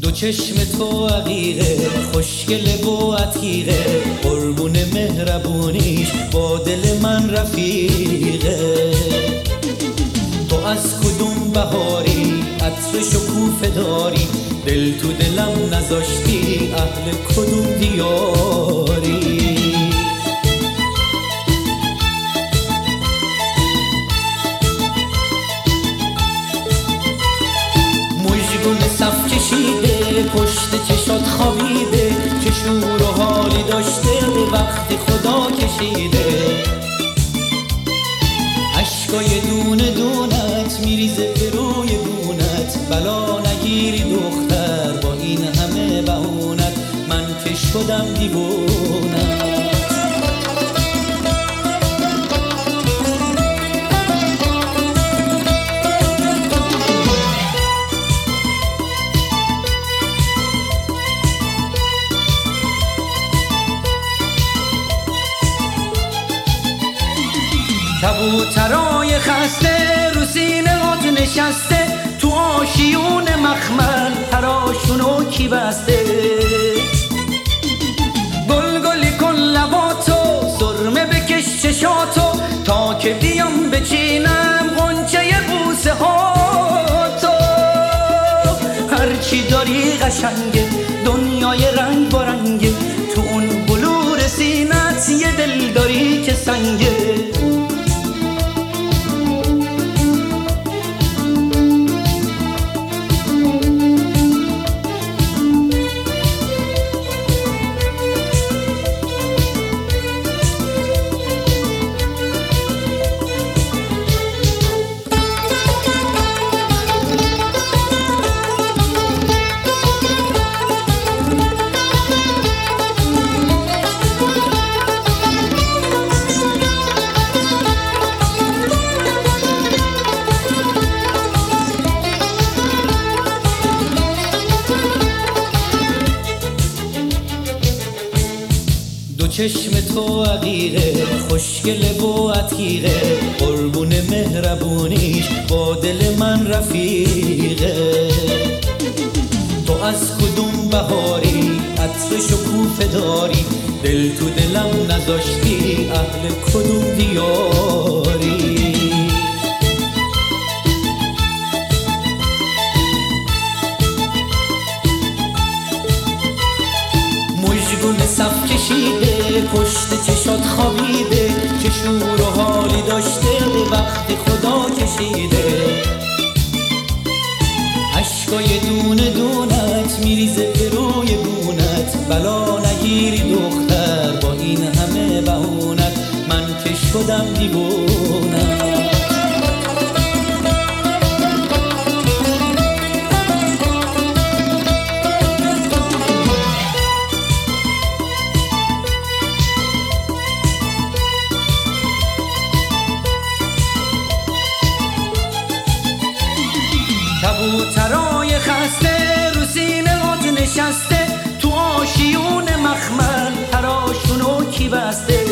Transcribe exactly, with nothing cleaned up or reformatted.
دو چشم تو عقیقه، خوشگل و عتیقه، قربون مهربونیش با دل من رفیقه. تو از کدوم بهاری عطر شکوفه داری، دل تو دلم نذاشتی اهل کدوم دیاری. مژگون صف کشیده پشت چشات خوابیده، چه شور و حالی داشته وقت خدا کشیده. عشقای دونه دونت میریزه به روی گونت، بلا نگیری دختر با این همه بهونت، من که شدم دیوونت. کبوترای خسته رو سینه هات نشسته، تو آشیون مخمل پراشونو کی بسته. گل گلی کن لباتو، سرمه بکش چشاتو، تا که بیام بچینم غنچه بوسه هاتو. هرچی داری قشنگه، دنیای رنگ بارنگه، تو اون بلور سینت یه دل داری که سنگه. چشم تو عقیقه، خوشگل و عتیقه، قربون مهربونیش با دل من رفیقه. تو از کدوم بهاری عطر شکوفه داری، دل تو دلم نذاشتی اهل کدوم دیاری. مژگون صف کشیده پشت چشات خوابیده، چه شور و حالی داشته وقت خدا کشیده. عشقای دونه دونت میریزه به روی گونت، بلا نگیری دختر با این همه بهونت، من که شدم دیوونت. کبوترای خسته رو سینه هات نشسته، تو آشیون مخمل پراشونو کی بسته.